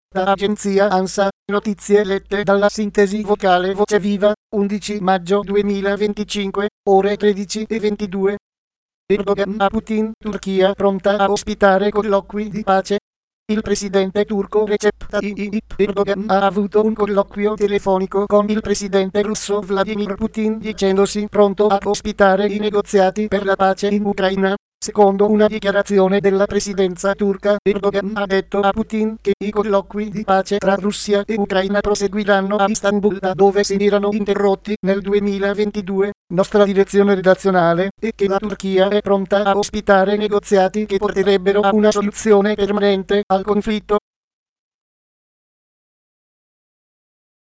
Da agenzia ANSA, notizie lette dalla sintesi vocale Voce Viva, 11 maggio 2025, ore 13:22. Erdogan a Putin, Turchia pronta a ospitare colloqui di pace. Il presidente turco Recep Tayyip Erdogan ha avuto un colloquio telefonico con il presidente russo Vladimir Putin dicendosi pronto a ospitare i negoziati per la pace in Ucraina. Secondo una dichiarazione della presidenza turca, Erdogan ha detto a Putin che i colloqui di pace tra Russia e Ucraina proseguiranno a Istanbul da dove si erano interrotti nel 2022. Nostra direzione redazionale è che la Turchia è pronta a ospitare negoziati che porterebbero a una soluzione permanente al conflitto.